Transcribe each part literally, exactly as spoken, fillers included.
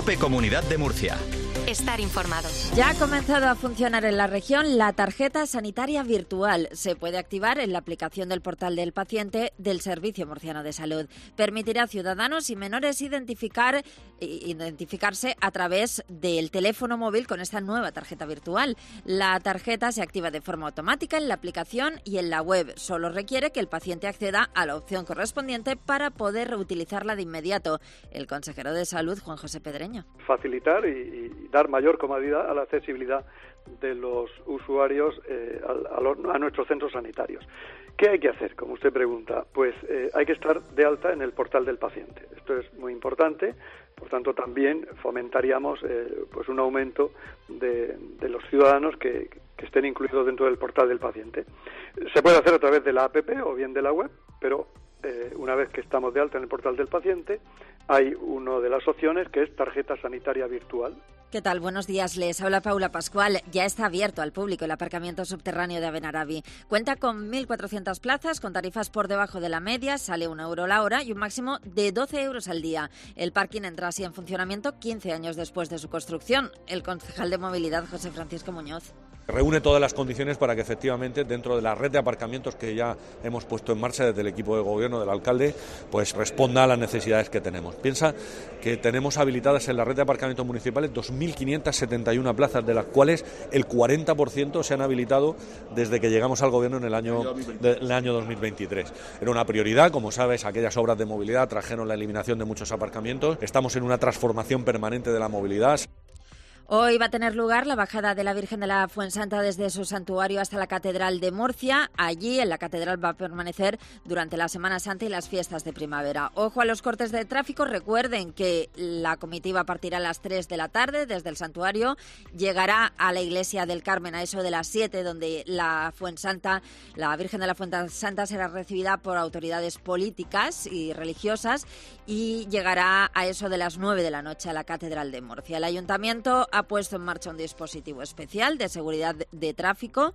COPE Comunidad de Murcia. Estar informado. Ya ha comenzado a funcionar en la región la tarjeta sanitaria virtual. Se puede activar en la aplicación del portal del paciente del Servicio Murciano de Salud. Permitirá a ciudadanos y menores identificar, identificarse a través del teléfono móvil con esta nueva tarjeta virtual. La tarjeta se activa de forma automática en la aplicación y en la web. Solo requiere que el paciente acceda a la opción correspondiente para poder reutilizarla de inmediato. El consejero de Salud, Juan José Pedreño. Facilitar y, y dar mayor comodidad a la accesibilidad de los usuarios eh, a, a, los, a nuestros centros sanitarios. ¿Qué hay que hacer? Como usted pregunta, pues eh, hay que estar de alta en el portal del paciente. Esto es muy importante, por tanto también fomentaríamos eh, pues un aumento de, de los ciudadanos que, que estén incluidos dentro del portal del paciente. Se puede hacer a través de la app o bien de la web, pero eh, una vez que estamos de alta en el portal del paciente, hay una de las opciones que es tarjeta sanitaria virtual. ¿Qué tal? Buenos días, les habla Paula Pascual. Ya está abierto al público el aparcamiento subterráneo de Abenarabi. Cuenta con mil cuatrocientas plazas, con tarifas por debajo de la media, sale un euro la hora y un máximo de doce euros al día. El parking entra así en funcionamiento quince años después de su construcción. El concejal de Movilidad, José Francisco Muñoz. Reúne todas las condiciones para que efectivamente dentro de la red de aparcamientos que ya hemos puesto en marcha desde el equipo de gobierno del alcalde, pues responda a las necesidades que tenemos. Piensa que tenemos habilitadas en la red de aparcamientos municipales dos mil quinientas setenta y una plazas, de las cuales el cuarenta por ciento se han habilitado desde que llegamos al gobierno en el año, del año dos mil veintitrés. Era una prioridad, como sabes, aquellas obras de movilidad trajeron la eliminación de muchos aparcamientos. Estamos en una transformación permanente de la movilidad. Hoy va a tener lugar la bajada de la Virgen de la Fuensanta desde su santuario hasta la Catedral de Murcia. Allí, en la Catedral, va a permanecer durante la Semana Santa y las fiestas de primavera. Ojo a los cortes de tráfico. Recuerden que la comitiva partirá a las tres de la tarde desde el santuario. Llegará a la Iglesia del Carmen a eso de las siete, donde la Fuensanta, la Virgen de la Fuensanta será recibida por autoridades políticas y religiosas, y llegará a eso de las nueve de la noche a la Catedral de Murcia. El Ayuntamiento ha puesto en marcha un dispositivo especial de seguridad de tráfico.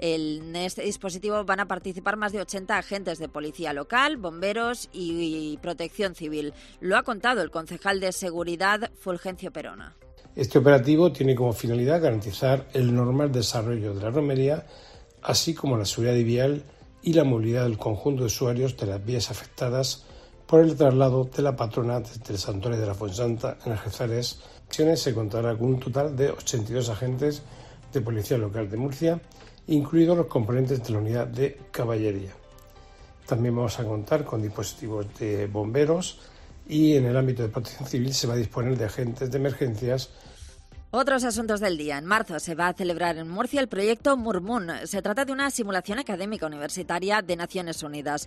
En este dispositivo van a participar más de ochenta agentes de policía local, bomberos y protección civil. Lo ha contado el concejal de Seguridad, Fulgencio Perona. Este operativo tiene como finalidad garantizar el normal desarrollo de la romería, así como la seguridad vial y la movilidad del conjunto de usuarios de las vías afectadas por el traslado de la patrona desde el santuario de la Fuensanta en Algeciras. Se contará con un total de ochenta y dos agentes de Policía Local de Murcia, incluidos los componentes de la unidad de caballería. También vamos a contar con dispositivos de bomberos y en el ámbito de protección civil se va a disponer de agentes de emergencias. Otros asuntos del día. En marzo se va a celebrar en Murcia el proyecto Murmun. Se trata de una simulación académica universitaria de Naciones Unidas.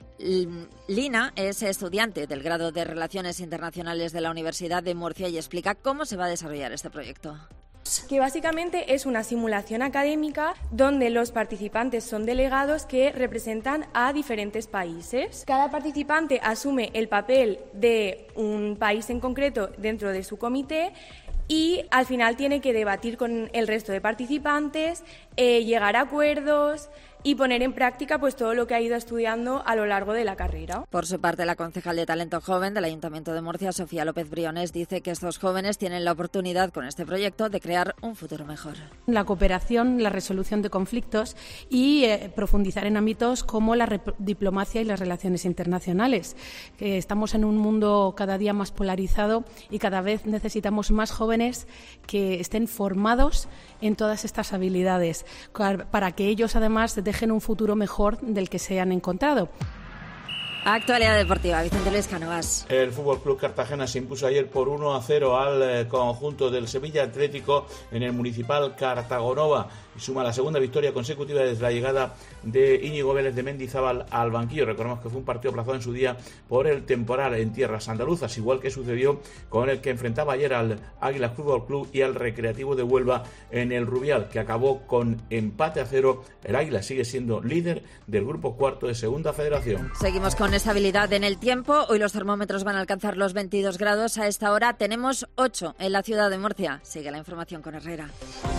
Lina es estudiante del grado de Relaciones Internacionales de la Universidad de Murcia y explica cómo se va a desarrollar este proyecto. Que básicamente es una simulación académica donde los participantes son delegados que representan a diferentes países. Cada participante asume el papel de un país en concreto dentro de su comité y al final tiene que debatir con el resto de participantes, eh, llegar a acuerdos y poner en práctica pues todo lo que ha ido estudiando a lo largo de la carrera. Por su parte, la concejal de Talento Joven del Ayuntamiento de Murcia, Sofía López Briones, dice que estos jóvenes tienen la oportunidad con este proyecto de crear un futuro mejor. La cooperación, la resolución de conflictos y eh, profundizar en ámbitos como la rep- diplomacia y las relaciones internacionales. Que estamos en un mundo cada día más polarizado y cada vez necesitamos más jóvenes que estén formados en todas estas habilidades para que ellos además dejen un futuro mejor del que se han encontrado. Actualidad deportiva, Vicente Luis Cánovas. El F C Cartagena se impuso ayer por uno a cero al eh, conjunto del Sevilla Atlético en el Municipal Cartagonova y suma la segunda victoria consecutiva desde la llegada de Íñigo Vélez de Mendizábal al banquillo. Recordemos que fue un partido aplazado en su día por el temporal en tierras andaluzas, igual que sucedió con el que enfrentaba ayer al Águila Fútbol Club y al Recreativo de Huelva en el Rubial, que acabó con empate a cero. El Águila sigue siendo líder del grupo cuarto de Segunda Federación. Seguimos con estabilidad en el tiempo. Hoy los termómetros van a alcanzar los veintidós grados. A esta hora tenemos ocho en la ciudad de Murcia. Sigue la información con Herrera.